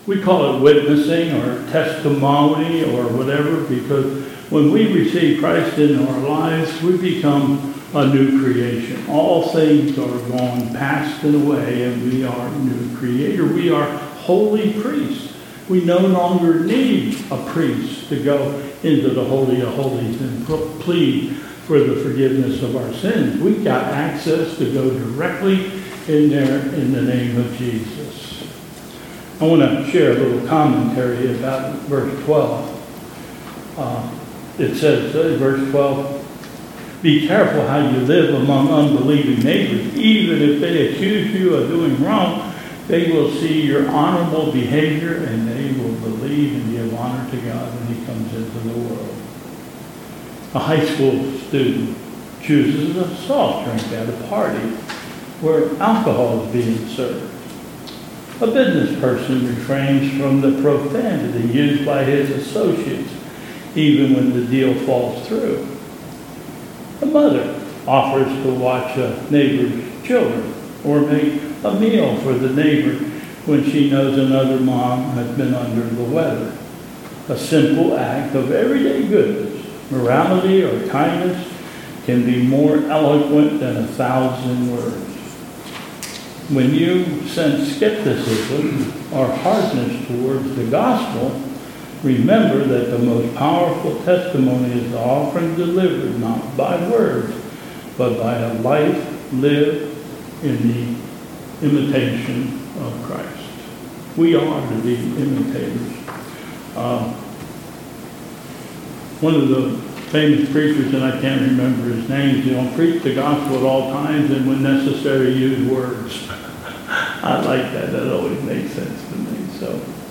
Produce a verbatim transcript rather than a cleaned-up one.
We call it witnessing or testimony or whatever, because when we receive Christ in our lives, we become a new creation. All things are gone past and away, and we are a new creator. We are holy priests. We no longer need a priest to go into the Holy of Holies and plead for the forgiveness of our sins. We've got access to go directly in there in the name of Jesus. I want to share a little commentary about verse twelve. Uh, it says, uh, verse twelve, be careful how you live among unbelieving neighbors. Even if they accuse you of doing wrong, they will see your honorable behavior and they will believe and give honor to God when he comes into the world. A high school student chooses a soft drink at a party where alcohol is being served. A business person refrains from the profanity used by his associates, even when the deal falls through. A mother offers to watch a neighbor's children or make a meal for the neighbor when she knows another mom has been under the weather. A simple act of everyday goodness, morality, or kindness can be more eloquent than a thousand words. When you sense skepticism or hardness towards the gospel, remember that the most powerful testimony is often delivered not by words, but by a life lived in the imitation of Christ. We are to be imitators. Uh, one of the famous preachers, and I can't remember his name, you know, preach the gospel at all times and when necessary use words. I like that. That always makes sense to me. So